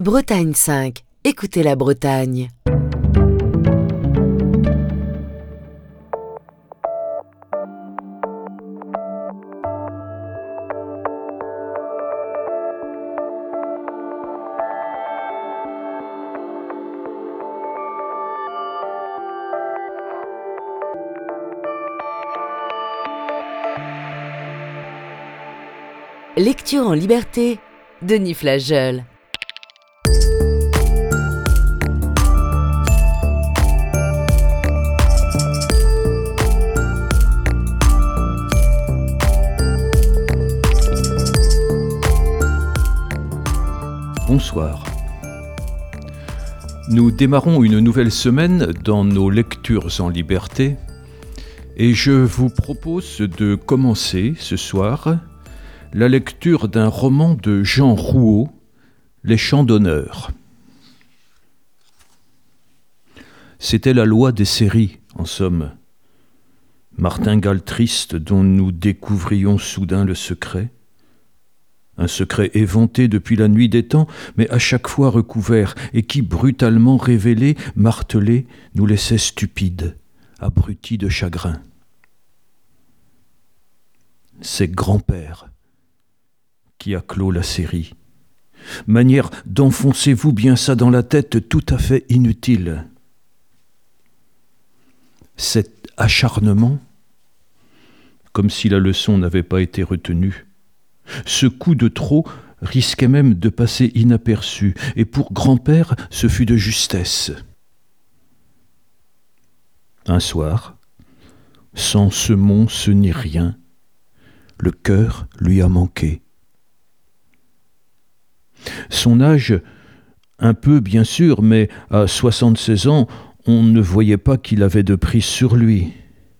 Bretagne 5. Écoutez la Bretagne. Lecture en liberté, Denis Flageol. Bonsoir. Nous démarrons une nouvelle semaine dans nos lectures en liberté et je vous propose de commencer ce soir la lecture d'un roman de Jean Rouault, Les Chants d'honneur. C'était la loi des séries, en somme. Martingale triste dont nous découvrions soudain le secret. Un secret éventé depuis la nuit des temps, mais à chaque fois recouvert, et qui, brutalement révélé, martelé, nous laissait stupides, abrutis de chagrin. C'est grand-père qui a clos la série. Manière d'enfoncez-vous bien ça dans la tête tout à fait inutile. Cet acharnement, comme si la leçon n'avait pas été retenue, ce coup de trop risquait même de passer inaperçu, et pour grand-père, ce fut de justesse. Un soir, sans semonce ni rien, le cœur lui a manqué. Son âge, un peu bien sûr, mais à 76 ans, on ne voyait pas qu'il avait de prise sur lui.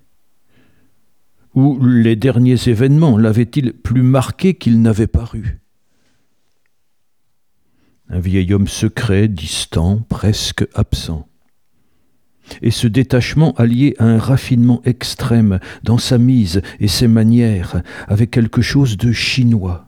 Ou les derniers événements l'avaient-ils plus marqué qu'il n'avait paru ? Un vieil homme secret, distant, presque absent. Et ce détachement allié à un raffinement extrême dans sa mise et ses manières, avec quelque chose de chinois.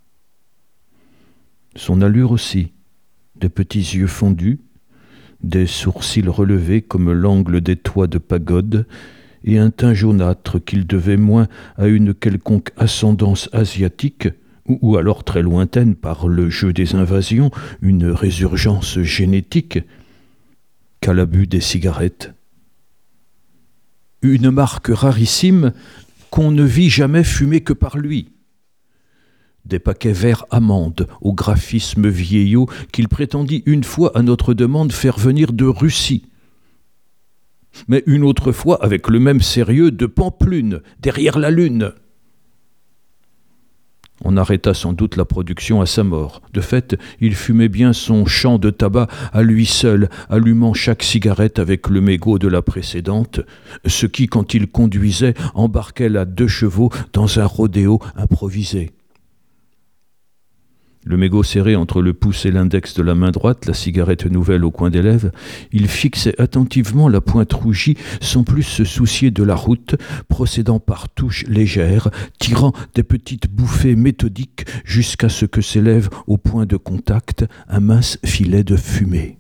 Son allure aussi, des petits yeux fondus, des sourcils relevés comme l'angle des toits de pagode, et un teint jaunâtre qu'il devait moins à une quelconque ascendance asiatique, ou alors très lointaine par le jeu des invasions, une résurgence génétique, qu'à l'abus des cigarettes. Une marque rarissime qu'on ne vit jamais fumer que par lui. Des paquets verts amandes au graphisme vieillot qu'il prétendit une fois à notre demande faire venir de Russie. Mais une autre fois avec le même sérieux de Pampelune, derrière la lune. On arrêta sans doute la production à sa mort. De fait, il fumait bien son champ de tabac à lui seul, allumant chaque cigarette avec le mégot de la précédente, ce qui, quand il conduisait, embarquait la 2 chevaux dans un rodéo improvisé. Le mégot serré entre le pouce et l'index de la main droite, la cigarette nouvelle au coin des lèvres, il fixait attentivement la pointe rougie sans plus se soucier de la route, procédant par touches légères, tirant des petites bouffées méthodiques jusqu'à ce que s'élève au point de contact un mince filet de fumée.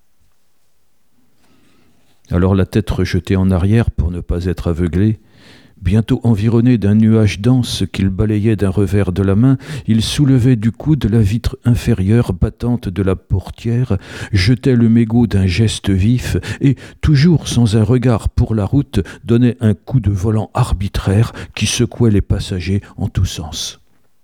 Alors la tête rejetée en arrière pour ne pas être aveuglé, bientôt environné d'un nuage dense qu'il balayait d'un revers de la main, il soulevait du coude la vitre inférieure battante de la portière, jetait le mégot d'un geste vif et, toujours sans un regard pour la route, donnait un coup de volant arbitraire qui secouait les passagers en tous sens.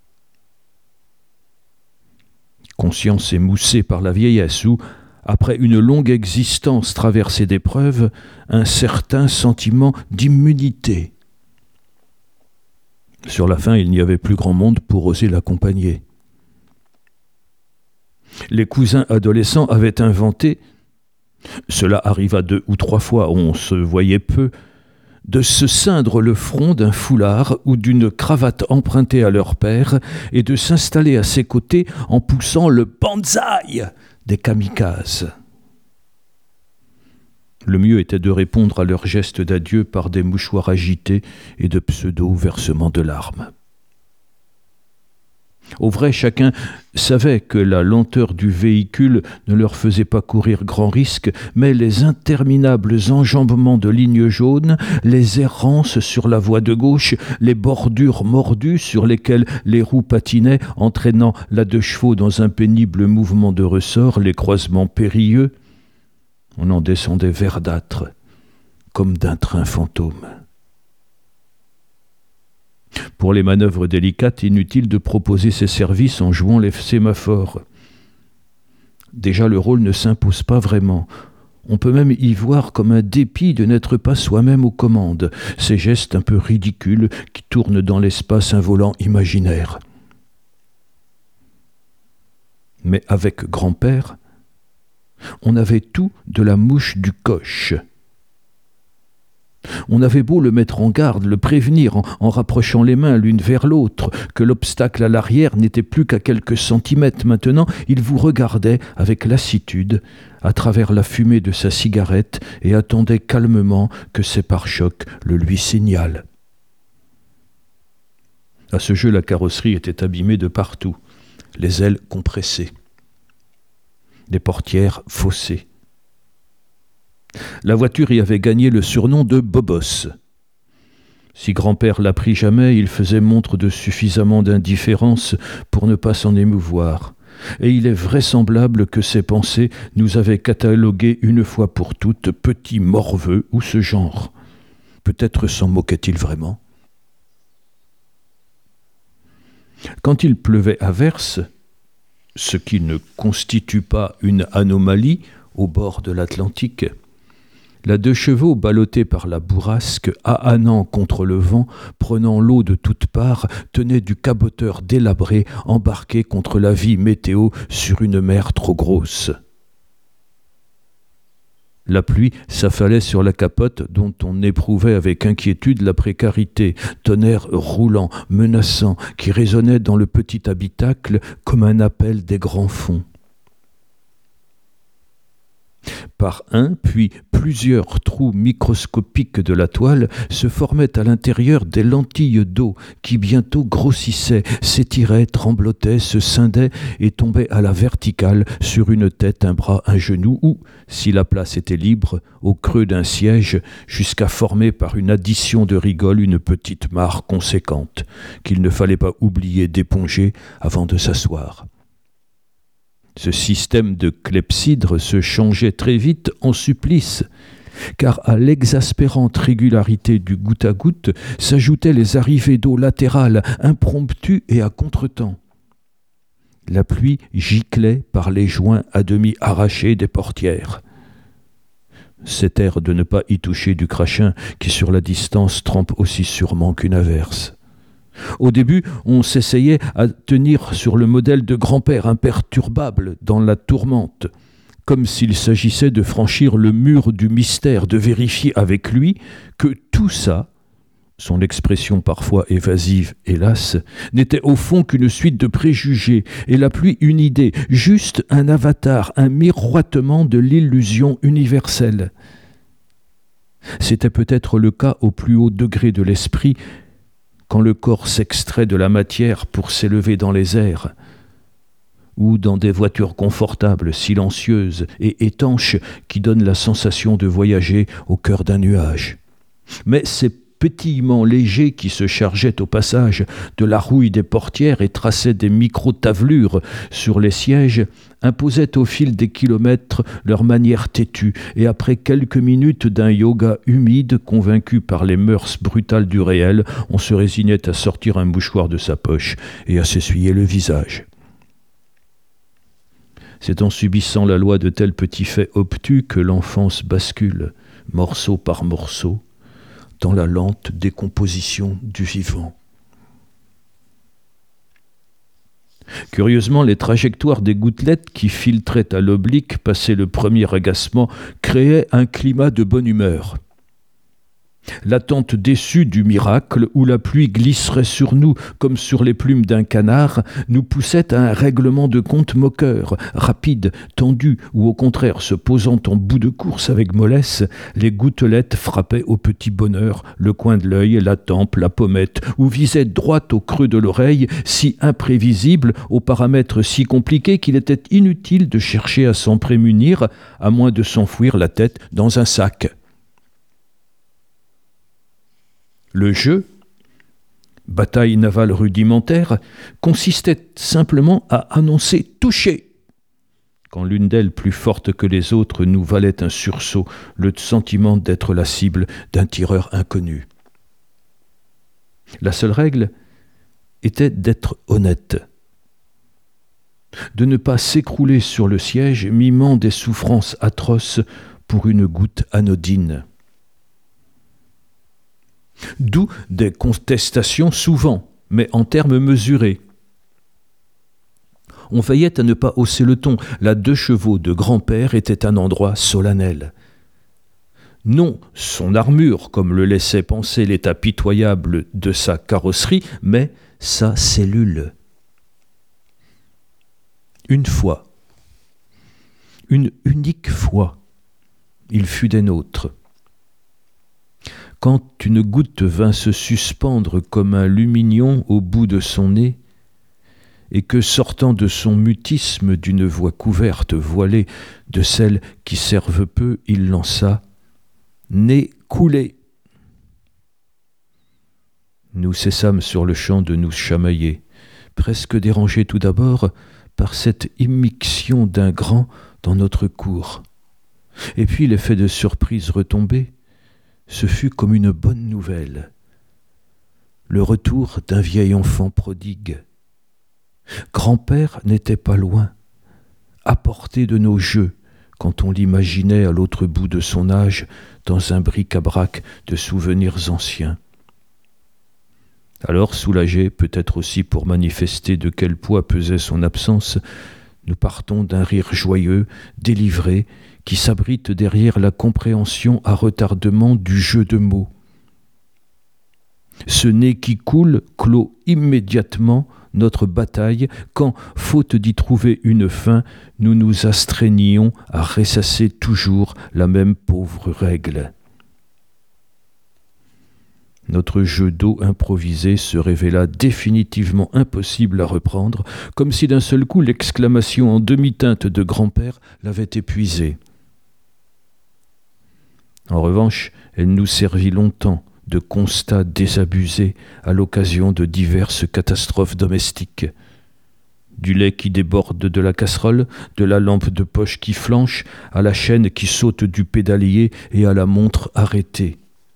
Conscience émoussée par la vieillesse ou, après une longue existence traversée d'épreuves, un certain sentiment d'immunité. Sur la fin, il n'y avait plus grand monde pour oser l'accompagner. Les cousins adolescents avaient inventé, cela arriva 2 ou 3 fois, on se voyait peu, de se ceindre le front d'un foulard ou d'une cravate empruntée à leur père et de s'installer à ses côtés en poussant le banzai des kamikazes. Le mieux était de répondre à leurs gestes d'adieu par des mouchoirs agités et de pseudo-versements de larmes. Au vrai, chacun savait que la lenteur du véhicule ne leur faisait pas courir grand risque, mais les interminables enjambements de lignes jaunes, les errances sur la voie de gauche, les bordures mordues sur lesquelles les roues patinaient, entraînant la deux chevaux dans un pénible mouvement de ressort, les croisements périlleux, on en descendait verdâtre, comme d'un train fantôme. Pour les manœuvres délicates, inutile de proposer ses services en jouant les sémaphores. Déjà, le rôle ne s'impose pas vraiment. On peut même y voir comme un dépit de n'être pas soi-même aux commandes, ces gestes un peu ridicules qui tournent dans l'espace un volant imaginaire. Mais avec grand-père, on avait tout de la mouche du coche. On avait beau le mettre en garde, le prévenir en rapprochant les mains l'une vers l'autre, que l'obstacle à l'arrière n'était plus qu'à quelques centimètres maintenant, il vous regardait avec lassitude à travers la fumée de sa cigarette et attendait calmement que ses pare-chocs le lui signalent. À ce jeu, la carrosserie était abîmée de partout, les ailes compressées, les portières faussées. La voiture y avait gagné le surnom de Bobos. Si grand-père l'apprit jamais, il faisait montre de suffisamment d'indifférence pour ne pas s'en émouvoir. Et il est vraisemblable que ses pensées nous avaient catalogués une fois pour toutes petits morveux ou ce genre. Peut-être s'en moquait-il vraiment. Quand il pleuvait à verse, ce qui ne constitue pas une anomalie au bord de l'Atlantique, la deux chevaux, ballottés par la bourrasque, ahanant contre le vent, prenant l'eau de toutes parts, tenaient du caboteur délabré, embarqué contre la vie météo sur une mer trop grosse. La pluie s'affalait sur la capote dont on éprouvait avec inquiétude la précarité, tonnerre roulant, menaçant, qui résonnait dans le petit habitacle comme un appel des grands fonds. Par un, puis plusieurs trous microscopiques de la toile se formaient à l'intérieur des lentilles d'eau qui bientôt grossissaient, s'étiraient, tremblotaient, se scindaient et tombaient à la verticale sur une tête, un bras, un genou ou, si la place était libre, au creux d'un siège, jusqu'à former par une addition de rigoles une petite mare conséquente qu'il ne fallait pas oublier d'éponger avant de s'asseoir. Ce système de clepsydre se changeait très vite en supplice, car à l'exaspérante régularité du goutte à goutte s'ajoutaient les arrivées d'eau latérales, impromptues et à contretemps. La pluie giclait par les joints à demi arrachés des portières. Cet air de ne pas y toucher du crachin qui sur la distance trempe aussi sûrement qu'une averse. Au début, on s'essayait à tenir sur le modèle de grand-père imperturbable dans la tourmente, comme s'il s'agissait de franchir le mur du mystère, de vérifier avec lui que tout ça, son expression parfois évasive, hélas, n'était au fond qu'une suite de préjugés, et la pluie une idée, juste un avatar, un miroitement de l'illusion universelle. C'était peut-être le cas au plus haut degré de l'esprit, quand le corps s'extrait de la matière pour s'élever dans les airs, ou dans des voitures confortables, silencieuses et étanches qui donnent la sensation de voyager au cœur d'un nuage. Mais ces pétillements légers qui se chargeaient au passage de la rouille des portières et traçaient des micro-tavelures sur les sièges imposaient au fil des kilomètres leur manière têtue, et après quelques minutes d'un yoga humide, convaincu par les mœurs brutales du réel, on se résignait à sortir un mouchoir de sa poche et à s'essuyer le visage. C'est en subissant la loi de tels petits faits obtus que l'enfance bascule, morceau par morceau, dans la lente décomposition du vivant. Curieusement, les trajectoires des gouttelettes qui filtraient à l'oblique, passé le premier agacement, créaient un climat de bonne humeur. L'attente déçue du miracle où la pluie glisserait sur nous comme sur les plumes d'un canard nous poussait à un règlement de compte moqueur, rapide, tendu ou au contraire se posant en bout de course avec mollesse, les gouttelettes frappaient au petit bonheur, le coin de l'œil, la tempe, la pommette, ou visaient droit au creux de l'oreille, si imprévisible, aux paramètres si compliqués qu'il était inutile de chercher à s'en prémunir, à moins de s'enfouir la tête dans un sac. Le jeu, bataille navale rudimentaire, consistait simplement à annoncer « toucher » quand l'une d'elles, plus forte que les autres, nous valait un sursaut, le sentiment d'être la cible d'un tireur inconnu. La seule règle était d'être honnête, de ne pas s'écrouler sur le siège, mimant des souffrances atroces pour une goutte anodine. D'où des contestations souvent, mais en termes mesurés. On veillait à ne pas hausser le ton. La 2 chevaux de grand-père était un endroit solennel. Non son armure, comme le laissait penser l'état pitoyable de sa carrosserie, mais sa cellule. Une fois, une unique fois, il fut des nôtres. Quand une goutte vint se suspendre comme un lumignon au bout de son nez, et que, sortant de son mutisme d'une voix couverte, voilée de celles qui servent peu, il lança « Nez coulé !» Nous cessâmes sur le champ de nous chamailler, presque dérangés tout d'abord par cette immixtion d'un grand dans notre cour. Et puis l'effet de surprise retombé, ce fut comme une bonne nouvelle, le retour d'un vieil enfant prodigue. Grand-père n'était pas loin, à portée de nos jeux, quand on l'imaginait à l'autre bout de son âge, dans un bric-à-brac de souvenirs anciens. Alors, soulagés, peut-être aussi pour manifester de quel poids pesait son absence, nous partons d'un rire joyeux, délivré, qui s'abrite derrière la compréhension à retardement du jeu de mots. Ce nez qui coule clôt immédiatement notre bataille quand, faute d'y trouver une fin, nous nous astreignions à ressasser toujours la même pauvre règle. Notre jeu d'eau improvisé se révéla définitivement impossible à reprendre, comme si d'un seul coup l'exclamation en demi-teinte de grand-père l'avait épuisé. En revanche, elle nous servit longtemps de constat désabusé à l'occasion de diverses catastrophes domestiques. Du lait qui déborde de la casserole, de la lampe de poche qui flanche, à la chaîne qui saute du pédalier et à la montre arrêtée.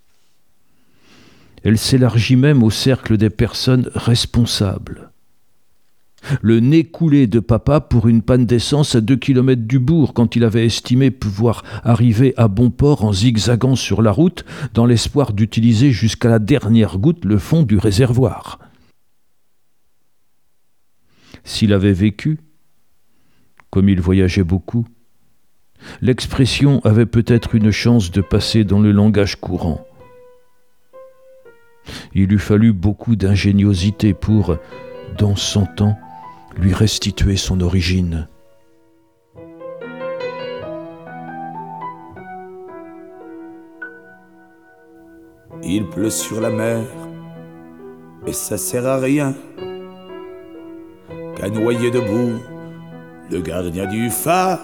Elle s'élargit même au cercle des personnes responsables. Le nez coulé de papa pour une panne d'essence à 2 kilomètres du bourg quand il avait estimé pouvoir arriver à bon port en zigzagant sur la route dans l'espoir d'utiliser jusqu'à la dernière goutte le fond du réservoir. S'il avait vécu, comme il voyageait beaucoup, l'expression avait peut-être une chance de passer dans le langage courant. Il eût fallu beaucoup d'ingéniosité pour, dans 100 ans, lui restituer son origine. Il pleut sur la mer, et ça sert à rien qu'à noyer debout le gardien du phare.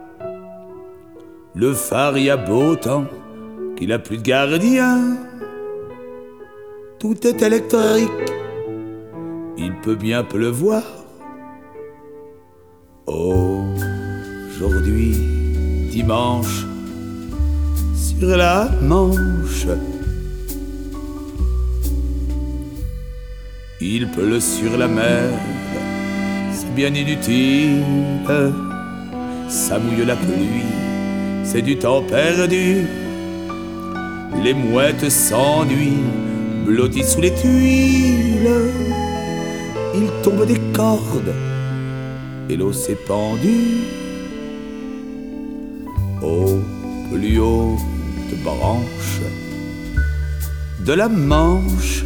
Le phare y a beau temps qu'il a plus de gardien. Tout est électrique, il peut bien pleuvoir. Aujourd'hui, dimanche, sur la Manche, il pleut sur la mer, c'est bien inutile. Ça mouille la pluie, c'est du temps perdu. Les mouettes s'ennuient, blotties sous les tuiles. Il tombe des cordes et l'eau s'est pendue. Aux plus hautes branches, de la Manche.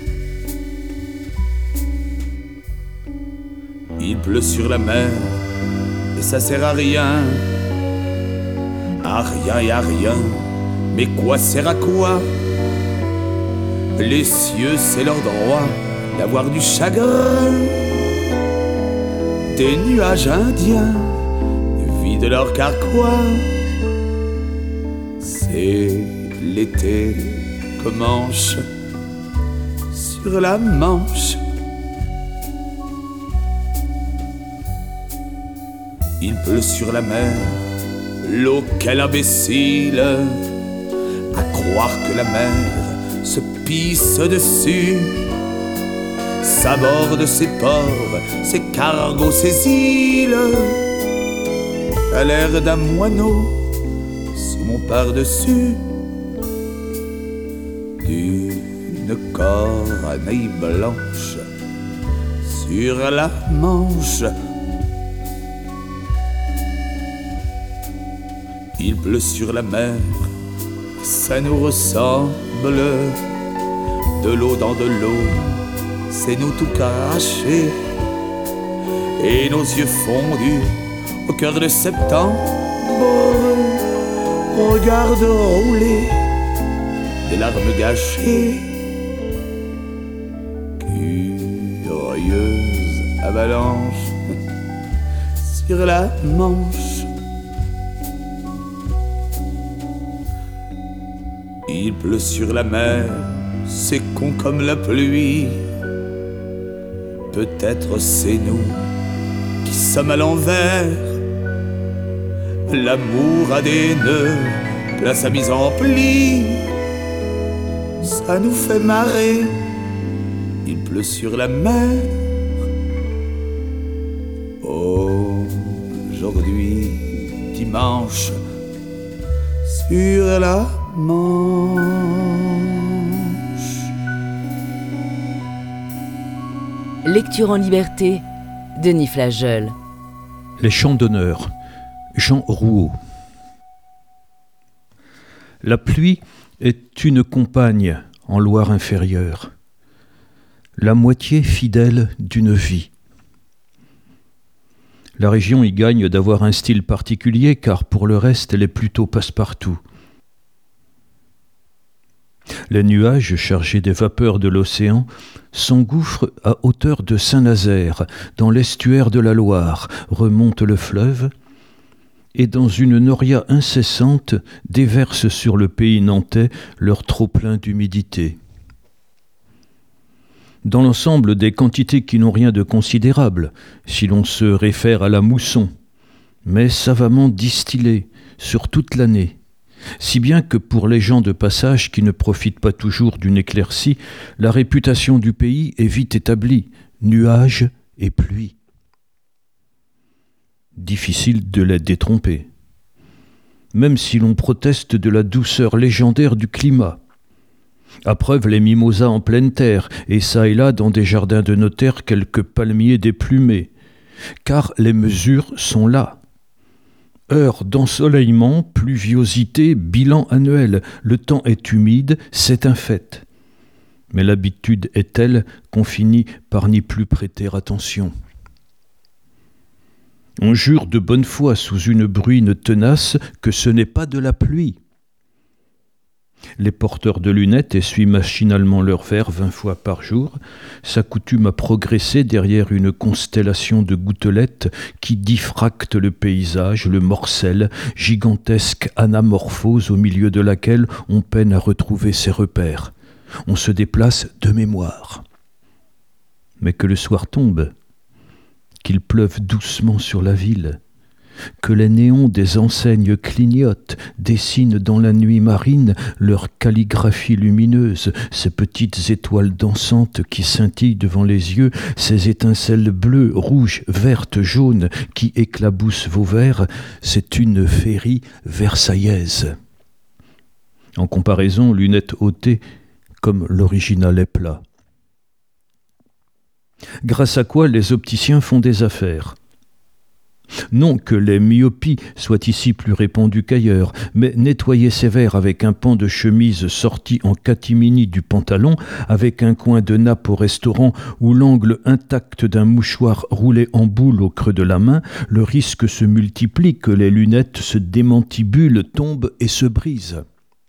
Il pleut sur la mer et ça sert à rien. À rien et à rien, mais quoi sert à quoi? Les cieux, c'est leur droit d'avoir du chagrin. Des nuages indiens vident leur carquois. C'est l'été commence sur la Manche. Il pleut sur la mer, l'eau, quel imbécile, à croire que la mer se pisse dessus, s'aborde ses ports, ses cargos, ses îles, à l'air d'un moineau sous mon par-dessus, d'une corneille blanche sur la Manche. Il pleut sur la mer, ça nous ressemble. De l'eau dans de l'eau, c'est nous tout craché. Et nos yeux fondus au cœur de septembre regardent rouler des larmes gâchées. Curieuse avalanche sur la Manche. Il pleut sur la mer, c'est con comme la pluie. Peut-être c'est nous qui sommes à l'envers. L'amour a des nœuds, plein sa mise en pli. Ça nous fait marrer, il pleut sur la mer. Aujourd'hui, dimanche, sur la Manche. Lecture en liberté, Denis Flageol. Les chants d'honneur, Jean Rouault. La pluie est une compagne en Loire inférieure, la moitié fidèle d'une vie. La région y gagne d'avoir un style particulier, car pour le reste, elle est plutôt passe-partout. Les nuages chargés des vapeurs de l'océan s'engouffrent à hauteur de Saint-Nazaire, dans l'estuaire de la Loire, remontent le fleuve, et dans une noria incessante déversent sur le pays nantais leur trop-plein d'humidité. Dans l'ensemble, des quantités qui n'ont rien de considérable, si l'on se réfère à la mousson, mais savamment distillées sur toute l'année, si bien que pour les gens de passage qui ne profitent pas toujours d'une éclaircie, la réputation du pays est vite établie, nuages et pluie. Difficile de les détromper, même si l'on proteste de la douceur légendaire du climat. À preuve les mimosas en pleine terre, et çà et là dans des jardins de notaire quelques palmiers déplumés, car les mesures sont là. Heure d'ensoleillement, pluviosité, bilan annuel. Le temps est humide, c'est un fait. Mais l'habitude est telle qu'on finit par n'y plus prêter attention. On jure de bonne foi sous une bruine tenace que ce n'est pas de la pluie. Les porteurs de lunettes essuient machinalement leurs verres 20 fois par jour, s'accoutument à progresser derrière une constellation de gouttelettes qui diffractent le paysage, le morcelle, gigantesque anamorphose au milieu de laquelle on peine à retrouver ses repères. On se déplace de mémoire. Mais que le soir tombe, qu'il pleuve doucement sur la ville, que les néons des enseignes clignotent, dessinent dans la nuit marine leur calligraphie lumineuse, ces petites étoiles dansantes qui scintillent devant les yeux, ces étincelles bleues, rouges, vertes, jaunes qui éclaboussent vos vers, c'est une féerie versaillaise. En comparaison, lunettes ôtées, comme l'original est plat. Grâce à quoi les opticiens font des affaires. Non que les myopies soient ici plus répandues qu'ailleurs, mais nettoyer ses verres avec un pan de chemise sorti en catimini du pantalon, avec un coin de nappe au restaurant ou l'angle intact d'un mouchoir roulé en boule au creux de la main, le risque se multiplie que les lunettes se démantibulent, tombent et se brisent.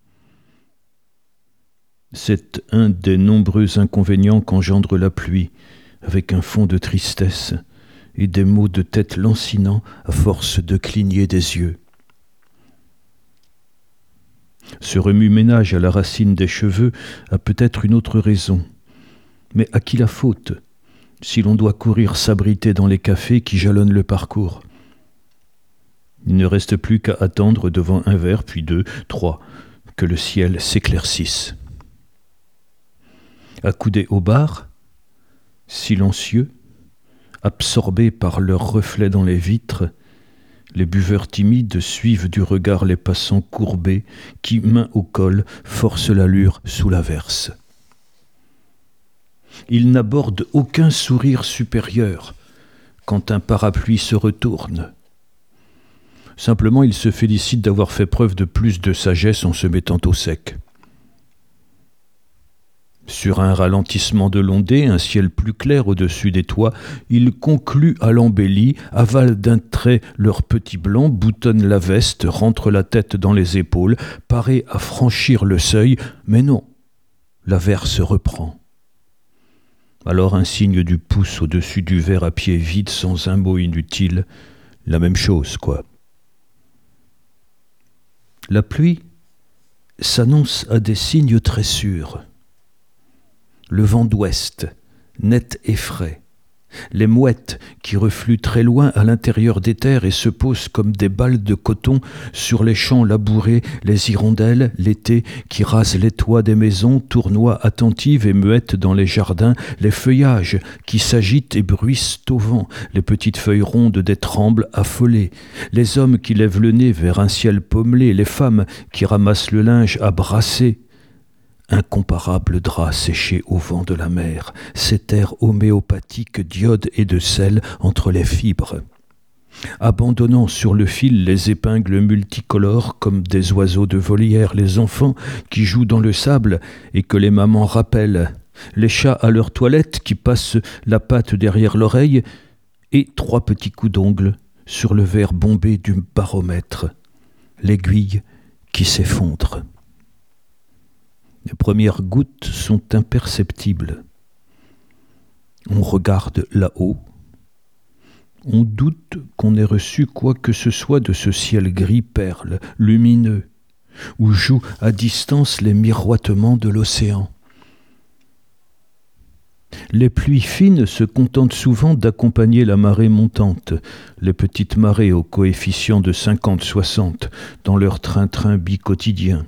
C'est un des nombreux inconvénients qu'engendre la pluie, avec un fond de tristesse et des maux de tête lancinants à force de cligner des yeux. Ce remue-ménage à la racine des cheveux a peut-être une autre raison. Mais à qui la faute, si l'on doit courir s'abriter dans les cafés qui jalonnent le parcours? Il ne reste plus qu'à attendre devant un verre, puis 2, 3, que le ciel s'éclaircisse. Accoudés au bar, silencieux, absorbés par leurs reflets dans les vitres, les buveurs timides suivent du regard les passants courbés qui, main au col, forcent l'allure sous l'averse. Ils n'abordent aucun sourire supérieur quand un parapluie se retourne. Simplement, ils se félicitent d'avoir fait preuve de plus de sagesse en se mettant au sec. Sur un ralentissement de l'ondée, un ciel plus clair au-dessus des toits, ils concluent à l'embellie, avalent d'un trait leur petit blanc, boutonnent la veste, rentrent la tête dans les épaules, parés à franchir le seuil, mais non, l'averse reprend. Alors un signe du pouce au-dessus du verre à pied vide sans un mot inutile, la même chose, quoi. La pluie s'annonce à des signes très sûrs. Le vent d'ouest, net et frais, les mouettes qui refluent très loin à l'intérieur des terres et se posent comme des balles de coton sur les champs labourés, les hirondelles, l'été, qui rasent les toits des maisons, tournoient attentives et muettes dans les jardins, les feuillages qui s'agitent et bruissent au vent, les petites feuilles rondes des trembles affolées, les hommes qui lèvent le nez vers un ciel pommelé, les femmes qui ramassent le linge à brasser, incomparable drap séché au vent de la mer, cet air homéopathique d'iode et de sel entre les fibres. Abandonnant sur le fil les épingles multicolores comme des oiseaux de volière, les enfants qui jouent dans le sable et que les mamans rappellent, les chats à leur toilette qui passent la patte derrière l'oreille et 3 petits coups d'ongles sur le verre bombé du baromètre, l'aiguille qui s'effondre. Les premières gouttes sont imperceptibles. On regarde là-haut. On doute qu'on ait reçu quoi que ce soit de ce ciel gris perle, lumineux, où jouent à distance les miroitements de l'océan. Les pluies fines se contentent souvent d'accompagner la marée montante, les petites marées au coefficient de 50-60, dans leur train-train bi-quotidien.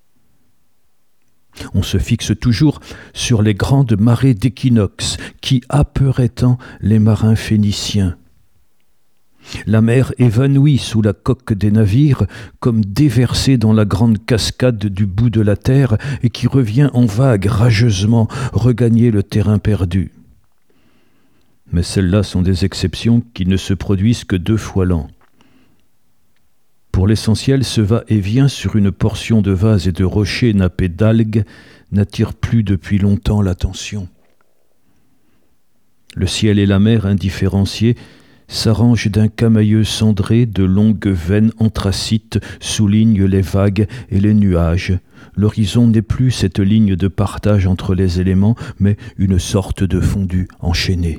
On se fixe toujours sur les grandes marées d'équinoxe qui apeuraient tant les marins phéniciens. La mer évanouie sous la coque des navires comme déversée dans la grande cascade du bout de la terre et qui revient en vagues rageusement regagner le terrain perdu. Mais celles-là sont des exceptions qui ne se produisent que 2 fois l'an. Pour l'essentiel, ce va-et-vient sur une portion de vase et de rochers nappés d'algues n'attire plus depuis longtemps l'attention. Le ciel et la mer indifférenciés s'arrangent d'un camailleux cendré, de longues veines anthracites soulignent les vagues et les nuages. L'horizon n'est plus cette ligne de partage entre les éléments, mais une sorte de fondu enchaîné.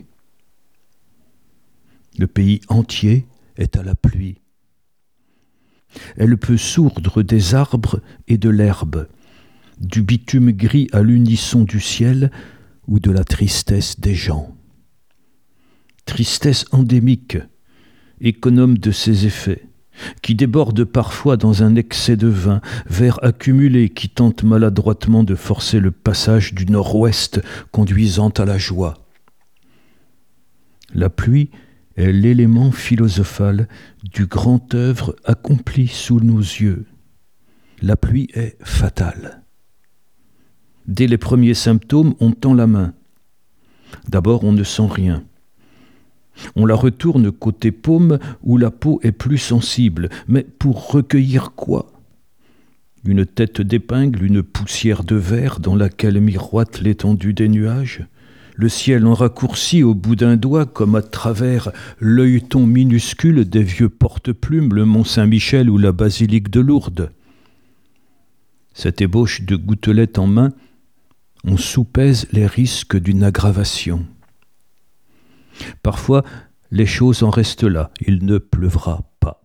Le pays entier est à la pluie. Elle peut sourdre des arbres et de l'herbe, du bitume gris à l'unisson du ciel ou de la tristesse des gens. Tristesse endémique, économe de ses effets, qui déborde parfois dans un excès de vin, vers accumulé qui tente maladroitement de forcer le passage du nord-ouest conduisant à la joie. La pluie est l'élément philosophal du grand œuvre accompli sous nos yeux. La pluie est fatale. Dès les premiers symptômes, on tend la main. D'abord, on ne sent rien. On la retourne côté paume où la peau est plus sensible. Mais pour recueillir quoi ? Une tête d'épingle, une poussière de verre dans laquelle miroite l'étendue des nuages ? Le ciel en raccourci au bout d'un doigt, comme à travers l'œilleton minuscule des vieux porte-plumes, le Mont-Saint-Michel ou la basilique de Lourdes. Cette ébauche de gouttelette en main, on soupèse les risques d'une aggravation. Parfois, les choses en restent là, il ne pleuvra pas.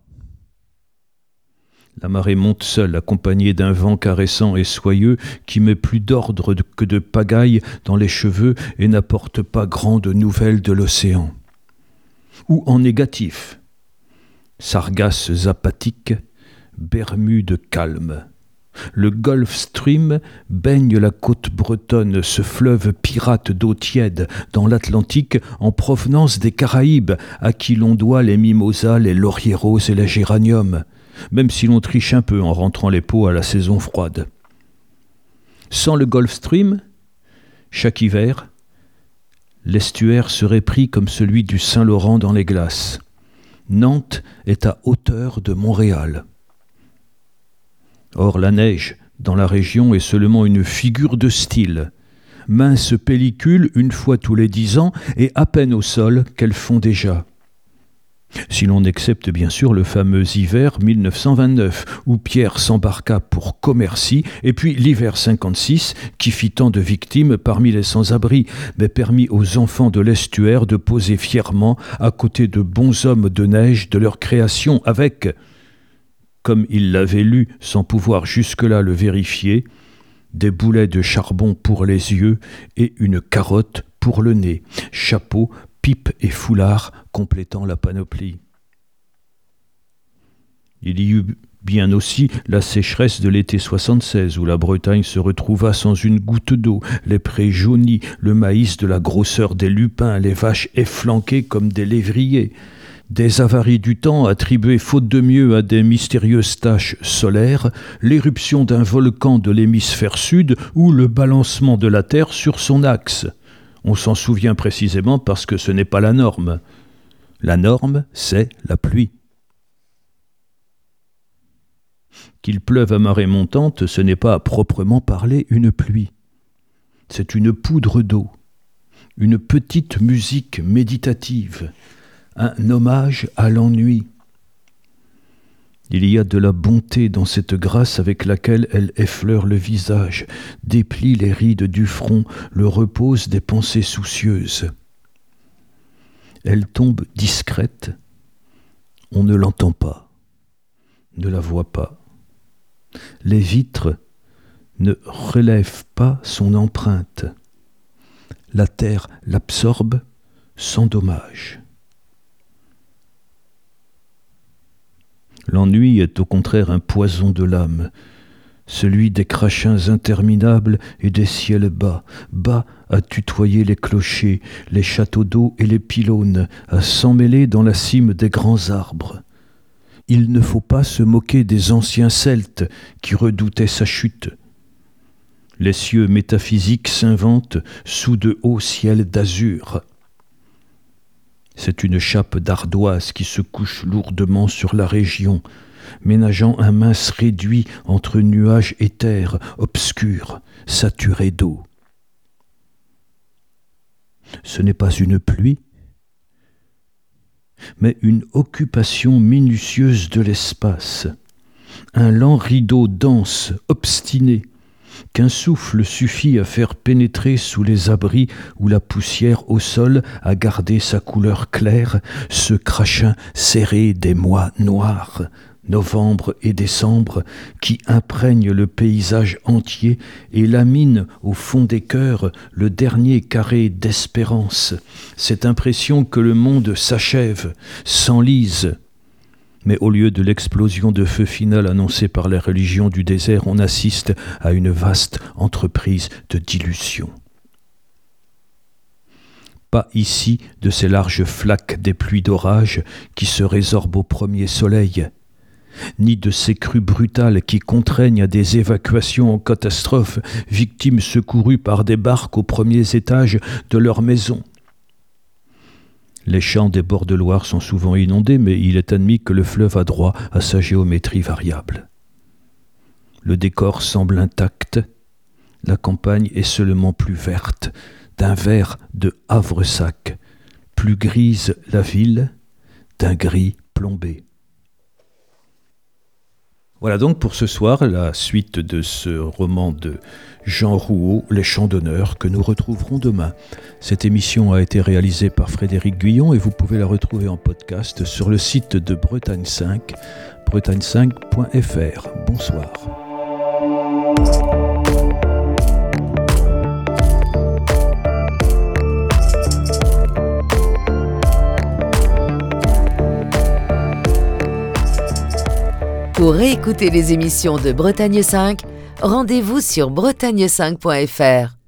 La marée monte seule, accompagnée d'un vent caressant et soyeux qui met plus d'ordre que de pagaille dans les cheveux et n'apporte pas grande nouvelle de l'océan. Ou en négatif, sargasses apathiques, Bermudes calmes. Le Gulf Stream baigne la côte bretonne, ce fleuve pirate d'eau tiède dans l'Atlantique en provenance des Caraïbes, à qui l'on doit les mimosas, les lauriers roses et les géraniums, même si l'on triche un peu en rentrant les pots à la saison froide. Sans le Gulf Stream, chaque hiver, l'estuaire serait pris comme celui du Saint-Laurent dans les glaces. Nantes est à hauteur de Montréal. Or, la neige, dans la région, est seulement une figure de style. Mince pellicule, une fois tous les 10 ans, et à peine au sol qu'elles font déjà. Si l'on accepte bien sûr le fameux hiver 1929, où Pierre s'embarqua pour Commercy, et puis l'hiver 56, qui fit tant de victimes parmi les sans-abri, mais permit aux enfants de l'estuaire de poser fièrement à côté de bons hommes de neige de leur création avec, comme il l'avait lu sans pouvoir jusque-là le vérifier, des boulets de charbon pour les yeux et une carotte pour le nez, chapeau, pipe et foulard complétant la panoplie. Il y eut bien aussi la sécheresse de l'été 76, où la Bretagne se retrouva sans une goutte d'eau, les prés jaunis, le maïs de la grosseur des lupins, les vaches efflanquées comme des lévriers, des avaries du temps attribuées faute de mieux à des mystérieuses taches solaires, l'éruption d'un volcan de l'hémisphère sud ou le balancement de la Terre sur son axe. On s'en souvient précisément parce que ce n'est pas la norme. La norme, c'est la pluie. Qu'il pleuve à marée montante, ce n'est pas à proprement parler une pluie. C'est une poudre d'eau, une petite musique méditative, un hommage à l'ennui. Il y a de la bonté dans cette grâce avec laquelle elle effleure le visage, déplie les rides du front, le repose des pensées soucieuses. Elle tombe discrète, on ne l'entend pas, ne la voit pas. Les vitres ne relèvent pas son empreinte. La terre l'absorbe sans dommage. L'ennui est au contraire un poison de l'âme, celui des crachins interminables et des ciels bas, bas à tutoyer les clochers, les châteaux d'eau et les pylônes, à s'emmêler dans la cime des grands arbres. Il ne faut pas se moquer des anciens Celtes qui redoutaient sa chute. Les cieux métaphysiques s'inventent sous de hauts ciels d'azur. C'est une chape d'ardoise qui se couche lourdement sur la région, ménageant un mince réduit entre nuages éthers, obscurs, saturés d'eau. Ce n'est pas une pluie, mais une occupation minutieuse de l'espace, un lent rideau dense, obstiné, qu'un souffle suffit à faire pénétrer sous les abris où la poussière au sol a gardé sa couleur claire, ce crachin serré des mois noirs, novembre et décembre, qui imprègne le paysage entier et lamine au fond des cœurs le dernier carré d'espérance, cette impression que le monde s'achève, s'enlise. Mais au lieu de l'explosion de feu finale annoncée par les religions du désert, on assiste à une vaste entreprise de dilution. Pas ici de ces larges flaques des pluies d'orage qui se résorbent au premier soleil, ni de ces crues brutales qui contraignent à des évacuations en catastrophe, victimes secourues par des barques aux premiers étages de leur maison. Les champs des bords de Loire sont souvent inondés, mais il est admis que le fleuve a droit à sa géométrie variable. Le décor semble intact. La campagne est seulement plus verte, d'un vert de havresac. Plus grise la ville, d'un gris plombé. Voilà donc pour ce soir la suite de ce roman de Jean Rouault, Les Champs d'honneur, que nous retrouverons demain. Cette émission a été réalisée par Frédéric Guyon et vous pouvez la retrouver en podcast sur le site de Bretagne 5, bretagne5.fr. Bonsoir. Pour réécouter les émissions de Bretagne 5, rendez-vous sur bretagne5.fr.